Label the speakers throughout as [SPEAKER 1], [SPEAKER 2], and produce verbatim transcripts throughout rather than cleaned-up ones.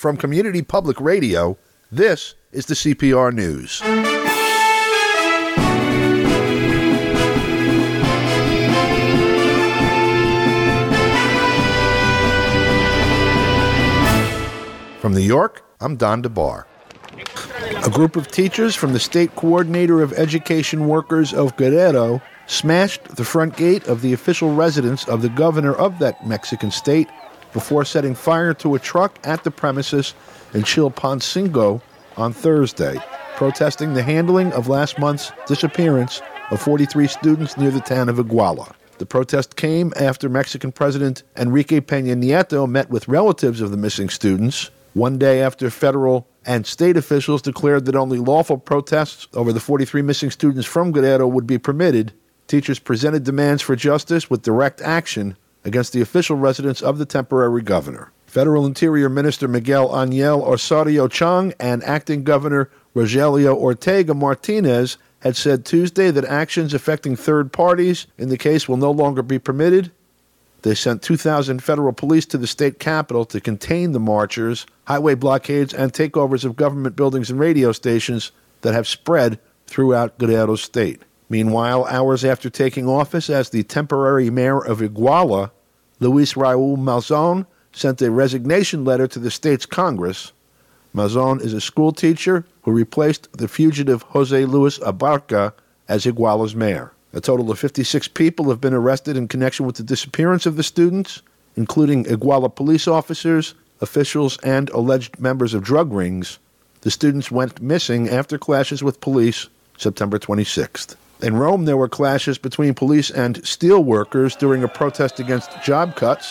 [SPEAKER 1] From Community Public Radio, this is the C P R News. From New York, I'm Don DeBar. A group of teachers from the State Coordinator of Education Workers of Guerrero smashed the front gate of the official residence of the governor of that Mexican state before setting fire to a truck at the premises in Chilpancingo on Thursday, protesting the handling of last month's disappearance of forty-three students near the town of Iguala. The protest came after Mexican President Enrique Peña Nieto met with relatives of the missing students, one day after federal and state officials declared that only lawful protests over the forty-three missing students from Guerrero would be permitted. Teachers presented demands for justice with direct action against the official residence of the temporary governor. Federal Interior Minister Miguel Ángel Osorio Chong and Acting Governor Rogelio Ortega Martinez had said Tuesday that actions affecting third parties in the case will no longer be permitted. They sent two thousand federal police to the state capitol to contain the marchers, highway blockades, and takeovers of government buildings and radio stations that have spread throughout Guerrero State. Meanwhile, hours after taking office as the temporary mayor of Iguala, Luis Raúl Malzón sent a resignation letter to the state's Congress. Malzón is a school teacher who replaced the fugitive José Luis Abarca as Iguala's mayor. A total of fifty-six people have been arrested in connection with the disappearance of the students, including Iguala police officers, officials, and alleged members of drug rings. The students went missing after clashes with police September twenty-sixth. In Rome, there were clashes between police and steel workers during a protest against job cuts.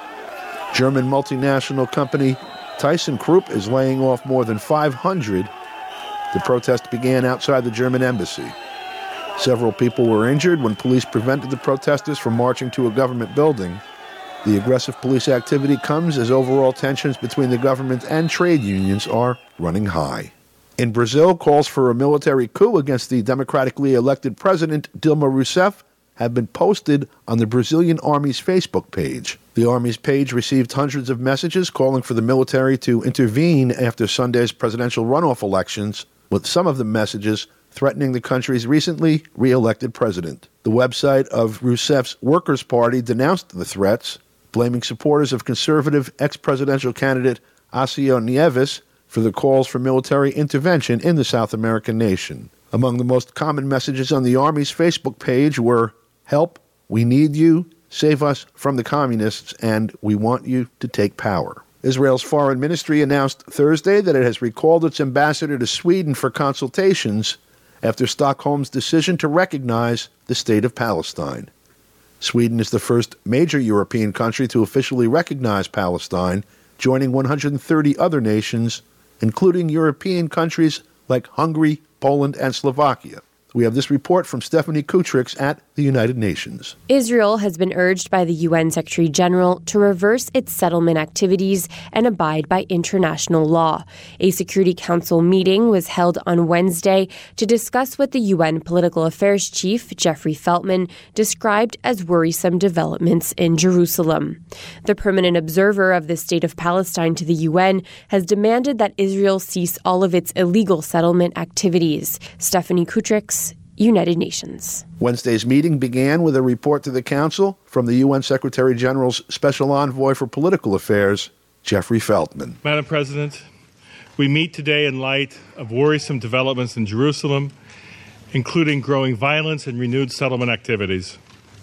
[SPEAKER 1] German multinational company ThyssenKrupp is laying off more than five hundred. The protest began outside the German embassy. Several people were injured when police prevented the protesters from marching to a government building. The aggressive police activity comes as overall tensions between the government and trade unions are running high. In Brazil, calls for a military coup against the democratically elected president Dilma Rousseff have been posted on the Brazilian Army's Facebook page. The Army's page received hundreds of messages calling for the military to intervene after Sunday's presidential runoff elections, with some of the messages threatening the country's recently re-elected president. The website of Rousseff's Workers' Party denounced the threats, blaming supporters of conservative ex-presidential candidate Aécio Neves for the calls for military intervention in the South American nation. Among the most common messages on the Army's Facebook page were, "Help, we need you, save us from the communists, and we want you to take power." Israel's foreign ministry announced Thursday that it has recalled its ambassador to Sweden for consultations after Stockholm's decision to recognize the State of Palestine. Sweden is the first major European country to officially recognize Palestine, joining one hundred thirty other nations, including European countries like Hungary, Poland, and Slovakia. We have this report from Stephanie Kutrix at the United Nations.
[SPEAKER 2] Israel has been urged by the U N Secretary General to reverse its settlement activities and abide by international law. A Security Council meeting was held on Wednesday to discuss what the U N Political Affairs Chief, Jeffrey Feltman, described as worrisome developments in Jerusalem. The permanent observer of the State of Palestine to the U N has demanded that Israel cease all of its illegal settlement activities. Stephanie Kutrix, United Nations.
[SPEAKER 1] Wednesday's meeting began with a report to the Council from the U N Secretary General's Special Envoy for Political Affairs, Jeffrey Feltman.
[SPEAKER 3] Madam President, we meet today in light of worrisome developments in Jerusalem, including growing violence and renewed settlement activities.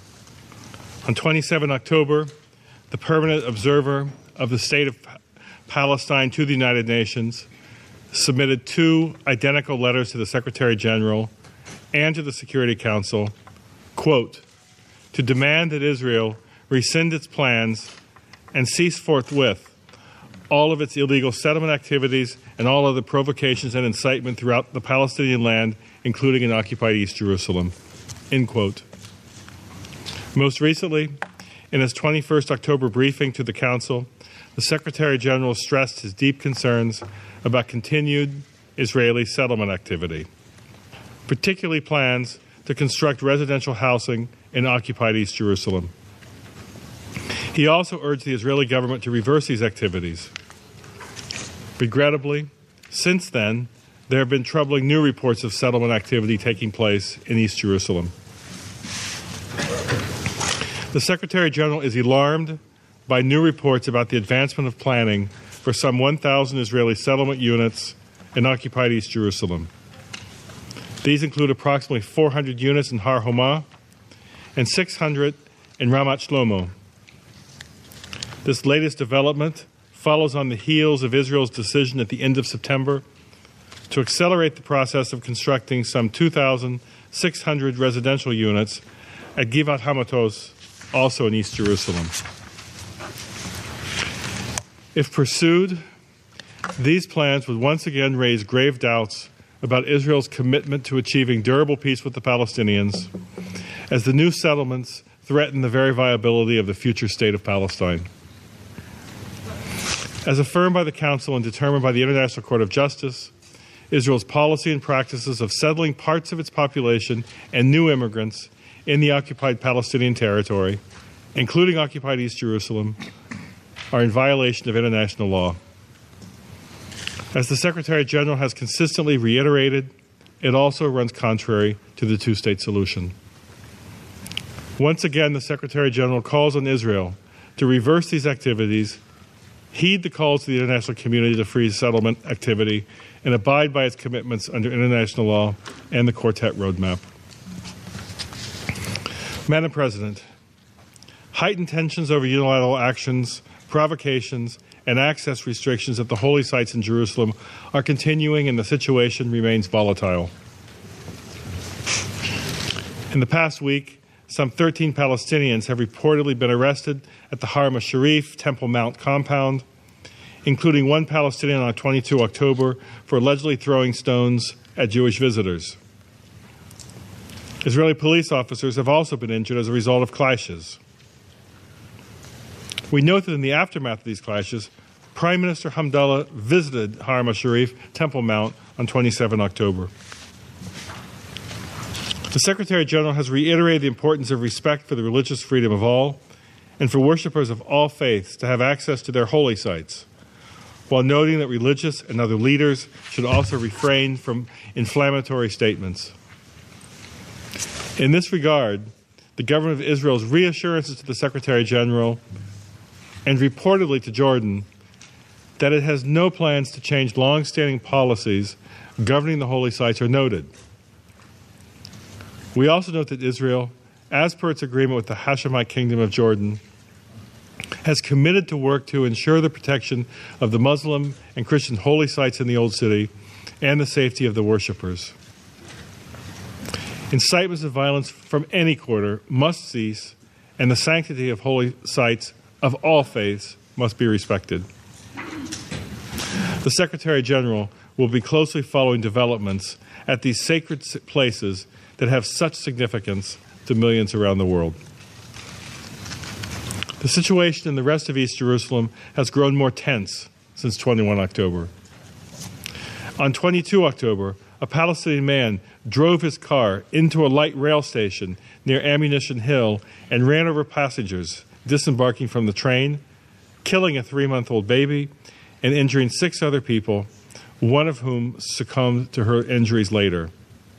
[SPEAKER 3] On the twenty-seventh of October, the permanent observer of the State of Palestine to the United Nations submitted two identical letters to the Secretary General and to the Security Council, quote, to demand that Israel rescind its plans and cease forthwith all of its illegal settlement activities and all other provocations and incitement throughout the Palestinian land, including in occupied East Jerusalem, end quote. Most recently, in his twenty-first of October briefing to the Council, the Secretary General stressed his deep concerns about continued Israeli settlement activity, particularly plans to construct residential housing in occupied East Jerusalem. He also urged the Israeli government to reverse these activities. Regrettably, since then, there have been troubling new reports of settlement activity taking place in East Jerusalem. The Secretary General is alarmed by new reports about the advancement of planning for some one thousand Israeli settlement units in occupied East Jerusalem. These include approximately four hundred units in Har Homa and six hundred in Ramat Shlomo. This latest development follows on the heels of Israel's decision at the end of September to accelerate the process of constructing some two thousand six hundred residential units at Givat Hamatos, also in East Jerusalem. If pursued, these plans would once again raise grave doubts about Israel's commitment to achieving durable peace with the Palestinians, as the new settlements threaten the very viability of the future state of Palestine. As affirmed by the Council and determined by the International Court of Justice, Israel's policy and practices of settling parts of its population and new immigrants in the occupied Palestinian territory, including occupied East Jerusalem, are in violation of international law. As the Secretary General has consistently reiterated, it also runs contrary to the two-state solution. Once again, the Secretary General calls on Israel to reverse these activities, heed the calls to the international community to freeze settlement activity, and abide by its commitments under international law and the Quartet Roadmap. Madam President, heightened tensions over unilateral actions, provocations, and access restrictions at the holy sites in Jerusalem are continuing, and the situation remains volatile. In the past week, some thirteen Palestinians have reportedly been arrested at the Haram al-Sharif Temple Mount compound, including one Palestinian on the twenty-second of October for allegedly throwing stones at Jewish visitors. Israeli police officers have also been injured as a result of clashes. We note that in the aftermath of these clashes, Prime Minister Hamdallah visited Haram al-Sharif Temple Mount on the twenty-seventh of October. The Secretary General has reiterated the importance of respect for the religious freedom of all and for worshippers of all faiths to have access to their holy sites, while noting that religious and other leaders should also refrain from inflammatory statements. In this regard, the government of Israel's reassurances to the Secretary General and reportedly to Jordan that it has no plans to change long-standing policies governing the holy sites are noted. We also note that Israel, as per its agreement with the Hashemite Kingdom of Jordan, has committed to work to ensure the protection of the Muslim and Christian holy sites in the Old City and the safety of the worshippers. Incitements of violence from any quarter must cease, and the sanctity of holy sites of all faiths must be respected. The Secretary General will be closely following developments at these sacred places that have such significance to millions around the world. The situation in the rest of East Jerusalem has grown more tense since the twenty-first of October. On the twenty-second of October, a Palestinian man drove his car into a light rail station near Ammunition Hill and ran over passengers disembarking from the train, killing a three-month-old baby and injuring six other people, one of whom succumbed to her injuries later.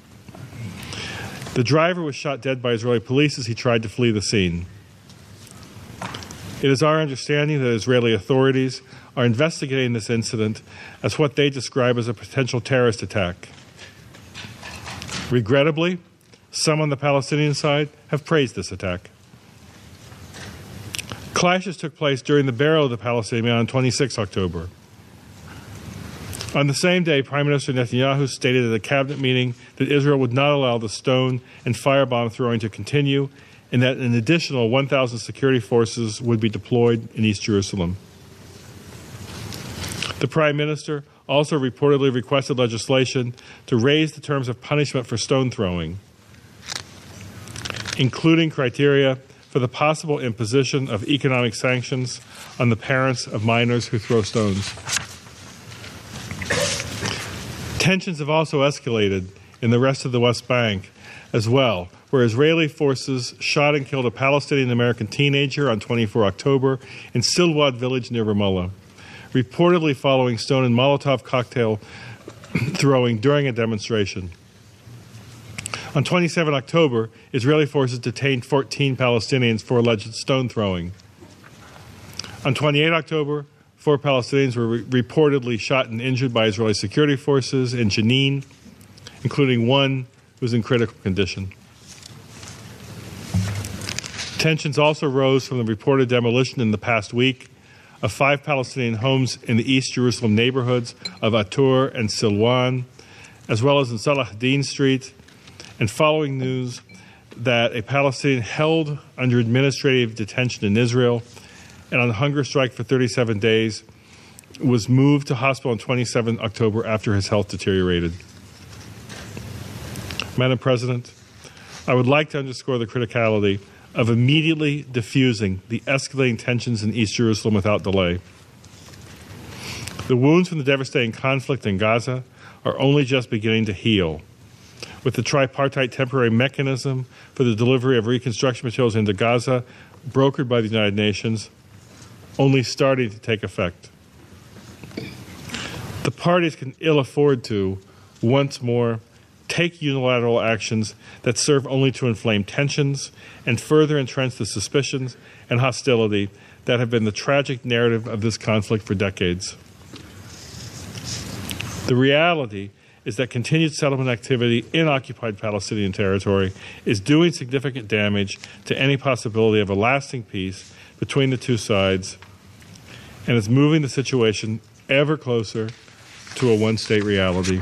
[SPEAKER 3] The driver was shot dead by Israeli police as he tried to flee the scene. It is our understanding that Israeli authorities are investigating this incident as what they describe as a potential terrorist attack. Regrettably, some on the Palestinian side have praised this attack. Clashes took place during the burial of the Palestinian man on the twenty-sixth of October. On the same day, Prime Minister Netanyahu stated at a cabinet meeting that Israel would not allow the stone and firebomb throwing to continue, and that an additional one thousand security forces would be deployed in East Jerusalem. The Prime Minister also reportedly requested legislation to raise the terms of punishment for stone throwing, including criteria for the possible imposition of economic sanctions on the parents of minors who throw stones. Tensions have also escalated in the rest of the West Bank as well, where Israeli forces shot and killed a Palestinian-American teenager on the twenty-fourth of October in Silwad village near Ramallah, reportedly following stone and Molotov cocktail throwing during a demonstration. On the twenty-seventh of October, Israeli forces detained fourteen Palestinians for alleged stone throwing. On the twenty-eighth of October, four Palestinians were re- reportedly shot and injured by Israeli security forces in Jenin, including one who was in critical condition. Tensions also rose from the reported demolition in the past week of five Palestinian homes in the East Jerusalem neighborhoods of Atur and Silwan, as well as in Salahuddin Street, and following news that a Palestinian held under administrative detention in Israel and on hunger strike for thirty-seven days was moved to hospital on the twenty-seventh of October after his health deteriorated. Madam President, I would like to underscore the criticality of immediately diffusing the escalating tensions in East Jerusalem without delay. The wounds from the devastating conflict in Gaza are only just beginning to heal, with the tripartite temporary mechanism for the delivery of reconstruction materials into Gaza, brokered by the United Nations, only starting to take effect. The parties can ill afford to, once more, take unilateral actions that serve only to inflame tensions and further entrench the suspicions and hostility that have been the tragic narrative of this conflict for decades. The reality is that continued settlement activity in occupied Palestinian territory is doing significant damage to any possibility of a lasting peace between the two sides and is moving the situation ever closer to a one-state reality.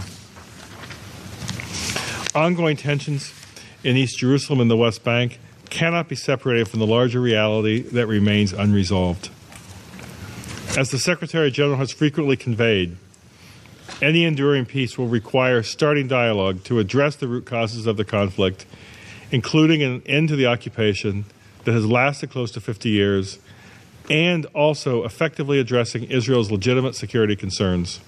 [SPEAKER 3] Ongoing tensions in East Jerusalem and the West Bank cannot be separated from the larger reality that remains unresolved. As the Secretary General has frequently conveyed, any enduring peace will require starting dialogue to address the root causes of the conflict, including an end to the occupation that has lasted close to fifty years, and also effectively addressing Israel's legitimate security concerns.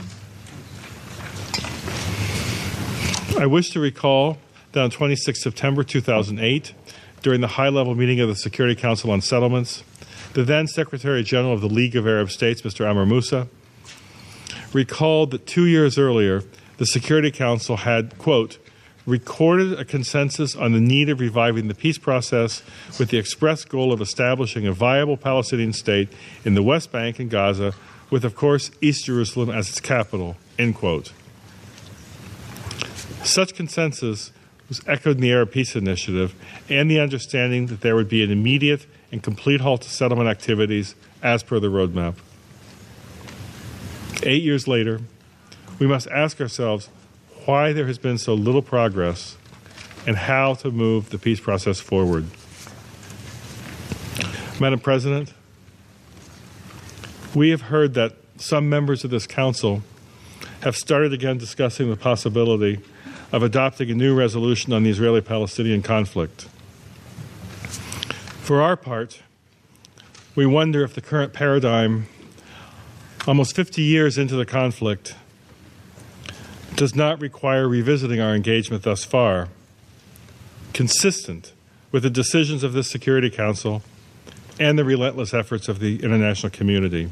[SPEAKER 3] I wish to recall that on the twenty-sixth of September two thousand eight, during the high-level meeting of the Security Council on Settlements, the then Secretary General of the League of Arab States, Mister Amr Moussa, recalled that two years earlier, the Security Council had, quote, recorded a consensus on the need of reviving the peace process with the express goal of establishing a viable Palestinian state in the West Bank and Gaza, with, of course, East Jerusalem as its capital, end quote. Such consensus was echoed in the Arab Peace Initiative and the understanding that there would be an immediate and complete halt to settlement activities as per the roadmap. Eight years later, we must ask ourselves why there has been so little progress and how to move the peace process forward. Madam President, we have heard that some members of this Council have started again discussing the possibility of adopting a new resolution on the Israeli-Palestinian conflict. For our part, we wonder if the current paradigm, almost fifty years into the conflict, does not require revisiting our engagement thus far, consistent with the decisions of this Security Council and the relentless efforts of the international community.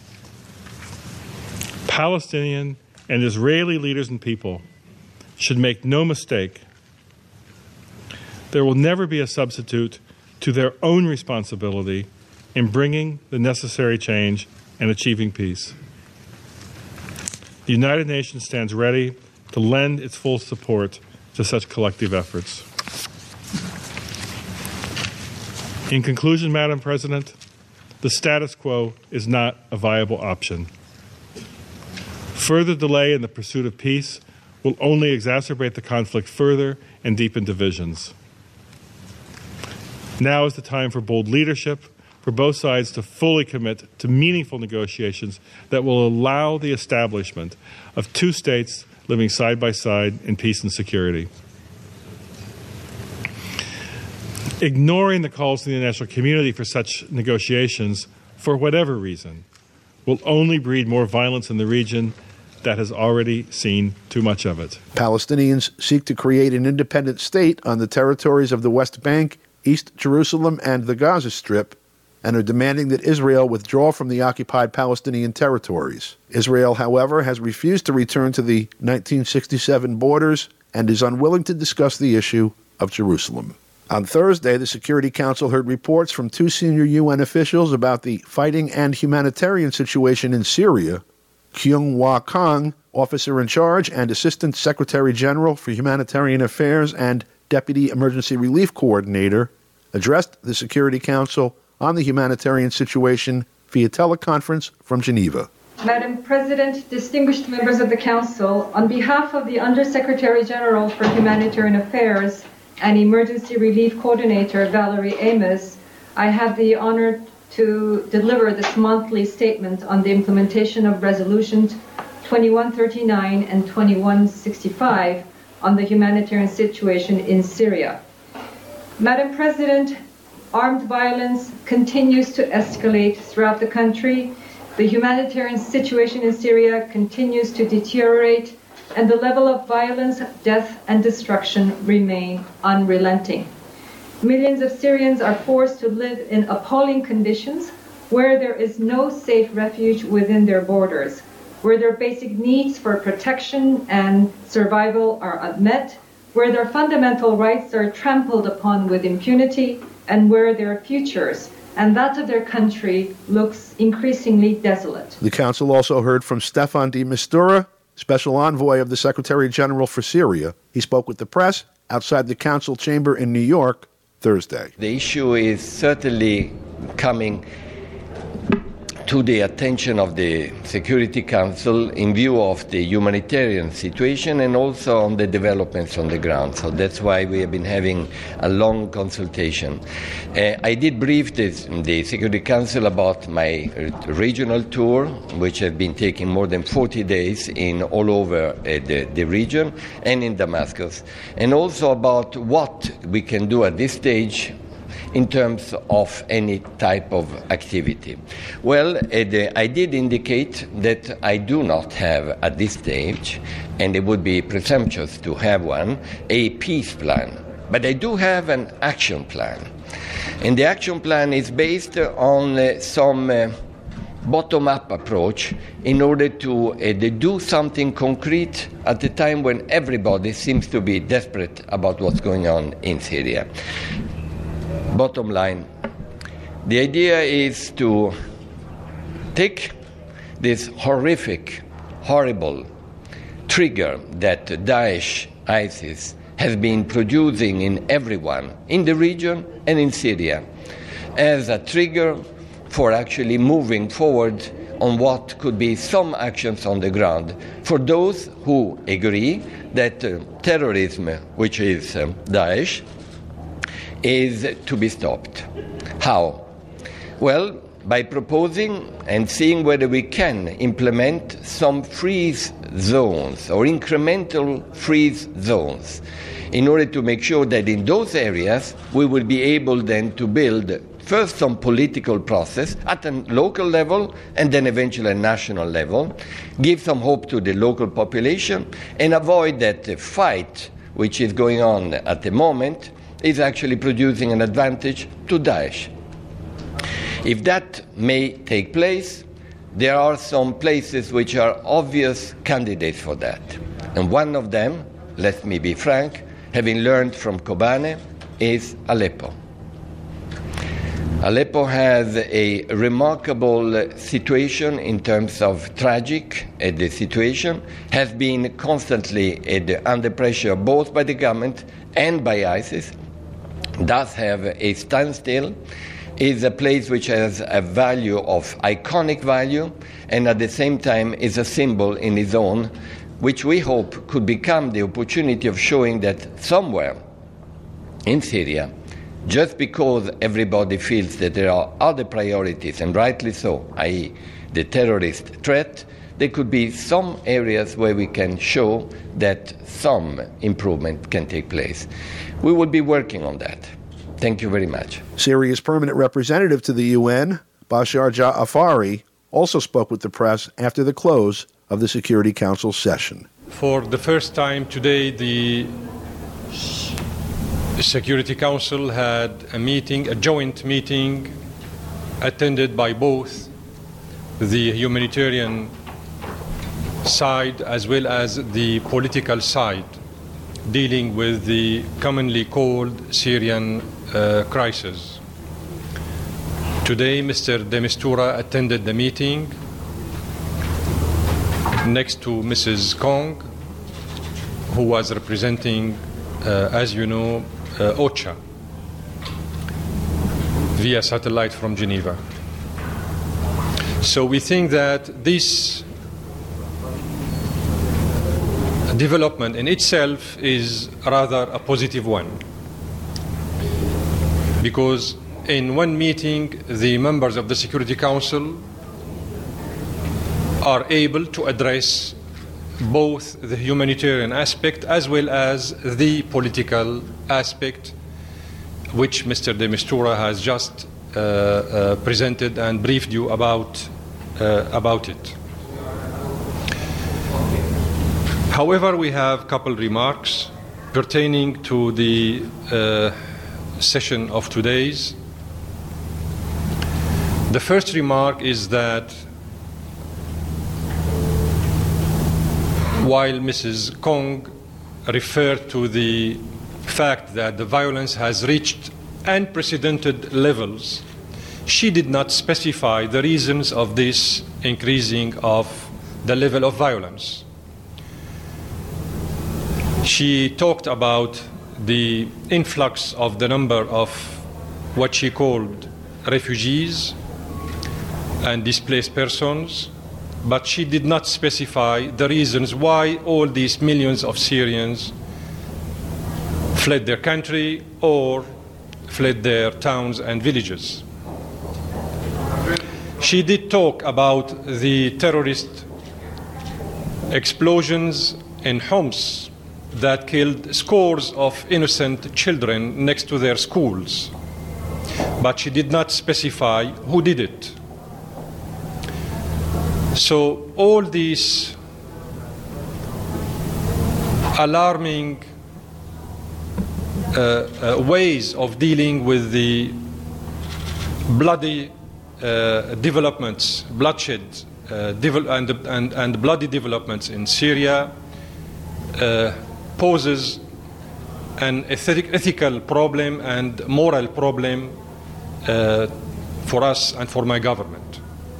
[SPEAKER 3] Palestinian and Israeli leaders and people should make no mistake. There will never be a substitute to their own responsibility in bringing the necessary change and achieving peace. The United Nations stands ready to lend its full support to such collective efforts. In conclusion, Madam President, the status quo is not a viable option. Further delay in the pursuit of peace will only exacerbate the conflict further and deepen divisions. Now is the time for bold leadership, for both sides to fully commit to meaningful negotiations that will allow the establishment of two states living side by side in peace and security. Ignoring the calls to the international community for such negotiations, for whatever reason, will only breed more violence in the region that has already seen too much of it.
[SPEAKER 1] Palestinians seek to create an independent state on the territories of the West Bank, East Jerusalem, and the Gaza Strip, and are demanding that Israel withdraw from the occupied Palestinian territories. Israel, however, has refused to return to the nineteen sixty-seven borders and is unwilling to discuss the issue of Jerusalem. On Thursday, the Security Council heard reports from two senior U N officials about the fighting and humanitarian situation in Syria. Kyung-Hwa Kang, officer in charge and Assistant Secretary General for Humanitarian Affairs and Deputy Emergency Relief Coordinator, addressed the Security Council on the humanitarian situation via teleconference from Geneva.
[SPEAKER 4] Madam President, distinguished members of the Council, on behalf of the Undersecretary General for Humanitarian Affairs and Emergency Relief Coordinator Valerie Amos, I have the honor to deliver this monthly statement on the implementation of Resolutions twenty-one thirty-nine and twenty-one sixty-five on the humanitarian situation in Syria. Madam President, armed violence continues to escalate throughout the country. The humanitarian situation in Syria continues to deteriorate, and the level of violence, death, and destruction remain unrelenting. Millions of Syrians are forced to live in appalling conditions where there is no safe refuge within their borders, where their basic needs for protection and survival are unmet, where their fundamental rights are trampled upon with impunity, and where their futures and that of their country looks increasingly desolate.
[SPEAKER 1] The Council also heard from Stefan de Mistura, Special Envoy of the Secretary General for Syria. He spoke with the press outside the Council chamber in New York Thursday.
[SPEAKER 5] The issue is certainly coming to the attention of the Security Council in view of the humanitarian situation and also on the developments on the ground. So that's why we have been having a long consultation. Uh, I did brief this, the Security Council about my regional tour, which has been taking more than forty days in all over uh, the, the region and in Damascus, and also about what we can do at this stage in terms of any type of activity. Well, uh, the, I did indicate that I do not have at this stage, and it would be presumptuous to have one, a peace plan. But I do have an action plan. And the action plan is based on uh, some uh, bottom-up approach in order to uh, do something concrete at a time when everybody seems to be desperate about what's going on in Syria. Bottom line, the idea is to take this horrific, horrible trigger that Daesh, ISIS, has been producing in everyone, in the region and in Syria, as a trigger for actually moving forward on what could be some actions on the ground for those who agree that uh, terrorism, which is um, Daesh, is to be stopped. How? Well, by proposing and seeing whether we can implement some freeze zones or incremental freeze zones in order to make sure that in those areas we will be able then to build first some political process at a local level and then eventually a national level, give some hope to the local population and avoid that the fight which is going on at the moment is actually producing an advantage to Daesh. If that may take place, there are some places which are obvious candidates for that. And one of them, let me be frank, having learned from Kobane, is Aleppo. Aleppo has a remarkable situation in terms of tragic uh, the situation, has been constantly uh, under pressure both by the government and by ISIS, does have a standstill, is a place which has a value of iconic value, and at the same time is a symbol in its own, which we hope could become the opportunity of showing that somewhere in Syria, just because everybody feels that there are other priorities, and rightly so, that is the terrorist threat, there could be some areas where we can show that some improvement can take place. We will be working on that. Thank you very much.
[SPEAKER 1] Syria's permanent representative to the U N, Bashar Ja'afari, also spoke with the press after the close of the Security Council session.
[SPEAKER 6] For the first time today, the Security Council had a meeting, a joint meeting attended by both the humanitarian side as well as the political side, dealing with the commonly called Syrian uh, crisis. Today, Mister de Mistura attended the meeting next to Missus Kong, who was representing, uh, as you know, uh, OCHA via satellite from Geneva. So we think that this development in itself is rather a positive one, because in one meeting the members of the Security Council are able to address both the humanitarian aspect as well as the political aspect, which Mister de Mistura has just uh, uh, presented and briefed you about, uh, about it. However, we have a couple remarks pertaining to the uh, session of today's. The first remark is that while Missus Kong referred to the fact that the violence has reached unprecedented levels, she did not specify the reasons of this increasing of the level of violence. She talked about the influx of the number of what she called refugees and displaced persons, but she did not specify the reasons why all these millions of Syrians fled their country or fled their towns and villages. She did talk about the terrorist explosions in Homs that killed scores of innocent children next to their schools, but she did not specify who did it. So all these alarming uh, uh, ways of dealing with the bloody uh, developments, bloodshed uh, devel and, and, and bloody developments in Syria uh, poses an ethic ethical problem and moral problem uh, for us and for my government.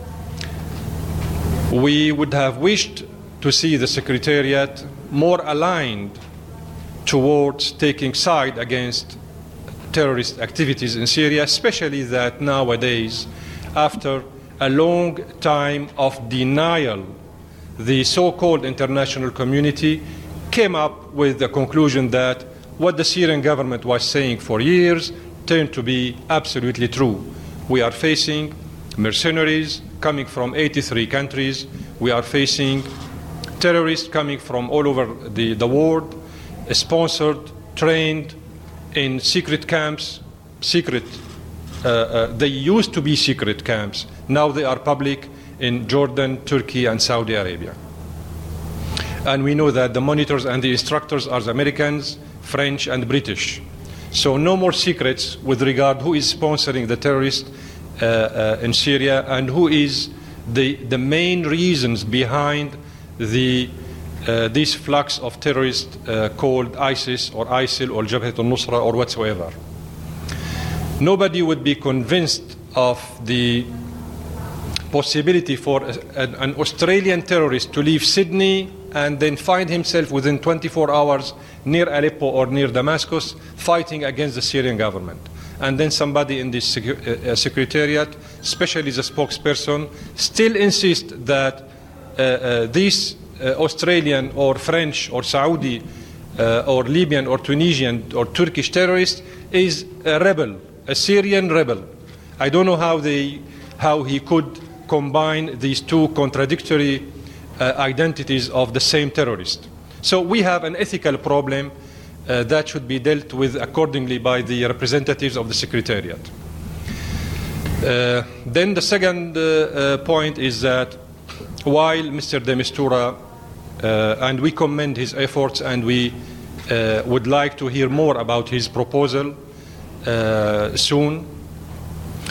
[SPEAKER 6] We would have wished to see the Secretariat more aligned towards taking side against terrorist activities in Syria, especially that nowadays, after a long time of denial, the so-called international community came up with the conclusion that what the Syrian government was saying for years turned to be absolutely true. We are facing mercenaries coming from eighty-three countries. We are facing terrorists coming from all over the, the world, sponsored, trained in secret camps, secret, uh, uh, they used to be secret camps. Now they are public in Jordan, Turkey, and Saudi Arabia. And we know that the monitors and the instructors are Americans, French, and British. So no more secrets with regard who is sponsoring the terrorists uh, uh, in Syria and who is the, the main reasons behind the, uh, this flux of terrorists uh, called ISIS or ISIL or Jabhat al-Nusra or whatsoever. Nobody would be convinced of the possibility for a, an, an Australian terrorist to leave Sydney and then find himself within twenty-four hours near Aleppo or near Damascus fighting against the Syrian government. And then somebody in this secu uh, secretariat, especially the spokesperson, still insists that uh, uh, these uh, Australian or French or Saudi uh, or Libyan or Tunisian or Turkish terrorist is a rebel, a Syrian rebel. I don't know how, they, how he could combine these two contradictory uh, identities of the same terrorist. So we have an ethical problem uh, that should be dealt with accordingly by the representatives of the Secretariat. Uh, then the second uh, uh, point is that while Mister de Mistura, uh, and we commend his efforts and we uh, would like to hear more about his proposal uh, soon,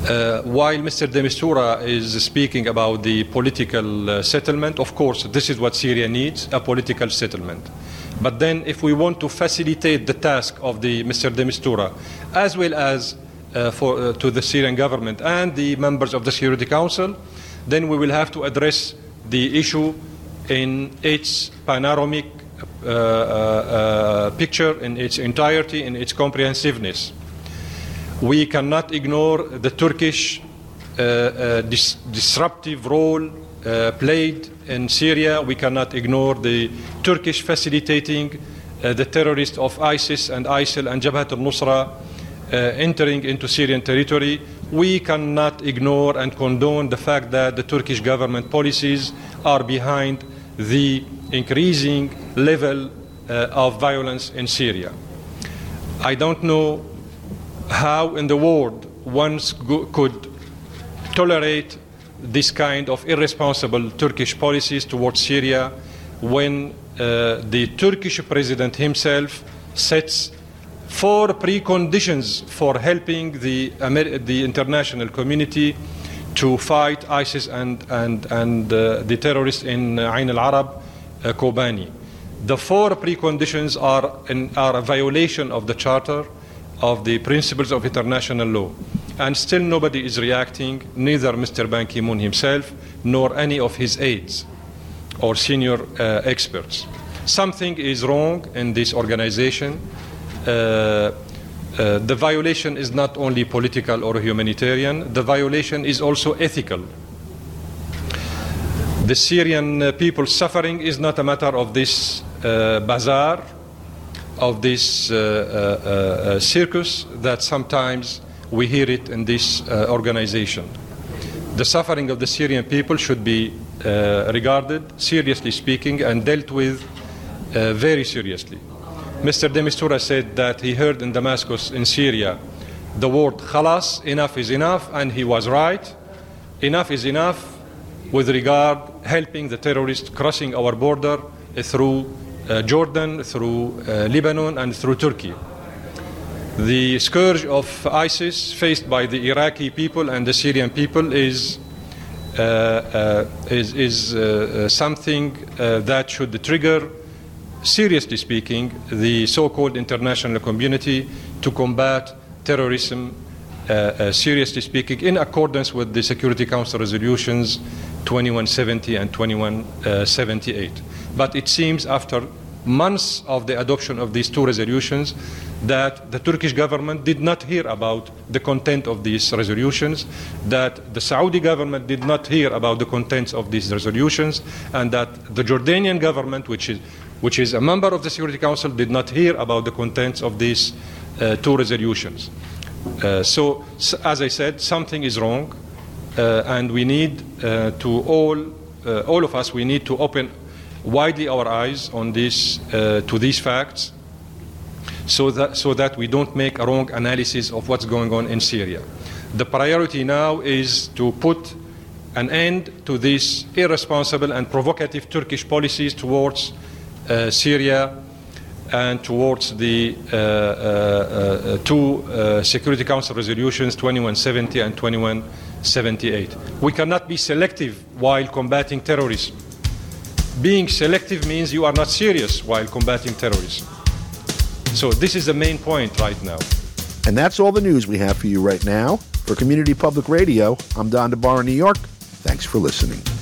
[SPEAKER 6] Uh, while Mister de Mistura is speaking about the political uh, settlement, of course, this is what Syria needs, a political settlement. But then if we want to facilitate the task of the Mister de Mistura, as well as uh, for, uh, to the Syrian government and the members of the Security Council, then we will have to address the issue in its panoramic uh, uh, uh, picture, in its entirety, in its comprehensiveness. We cannot ignore the Turkish uh, uh, dis disruptive role uh, played in Syria. We cannot ignore the Turkish facilitating uh, the terrorists of ISIS and ISIL and Jabhat al-Nusra uh, entering into Syrian territory. We cannot ignore and condone the fact that the Turkish government policies are behind the increasing level uh, of violence in Syria. I don't know how in the world one could tolerate this kind of irresponsible Turkish policies towards Syria when uh, the Turkish president himself sets four preconditions for helping the, Amer the international community to fight ISIS and, and, and uh, the terrorists in Ain al-Arab, uh, Kobani. The four preconditions are, in, are a violation of the Charter, of the principles of international law. And still nobody is reacting, neither Mister Ban Ki-moon himself, nor any of his aides or senior uh, experts. Something is wrong in this organization. Uh, uh, the violation is not only political or humanitarian, the violation is also ethical. The Syrian uh, people's suffering is not a matter of this uh, bazaar, of this uh, uh, uh, circus that sometimes we hear it in this uh, organization. The suffering of the Syrian people should be uh, regarded, seriously speaking, and dealt with uh, very seriously. Mister de Mistura said that he heard in Damascus, in Syria, the word khalas, enough is enough, and he was right. Enough is enough with regard helping the terrorists crossing our border through Uh, Jordan, through uh, Lebanon, and through Turkey. The scourge of ISIS faced by the Iraqi people and the Syrian people is, uh, uh, is, is uh, something uh, that should trigger, seriously speaking, the so-called international community to combat terrorism, uh, uh, seriously speaking, in accordance with the Security Council resolutions twenty-one seventy and twenty-one seventy-eight. But it seems after months of the adoption of these two resolutions that the Turkish government did not hear about the content of these resolutions, that the Saudi government did not hear about the contents of these resolutions, and that the Jordanian government, which is, which is a member of the Security Council, did not hear about the contents of these uh, two resolutions. Uh, so, as I said, something is wrong, uh, and we need uh, to all, uh, all of us, we need to open widely our eyes on this, uh, to these facts, so that, so that we don't make a wrong analysis of what's going on in Syria. The priority now is to put an end to these irresponsible and provocative Turkish policies towards uh, Syria and towards the uh, uh, uh, two uh, Security Council resolutions, twenty-one seventy and twenty-one seventy-eight. We cannot be selective while combating terrorism. Being selective means you are not serious while combating terrorism. So this is the main point right now.
[SPEAKER 1] And that's all the news we have for you right now. For Community Public Radio, I'm Don DeBar in New York. Thanks for listening.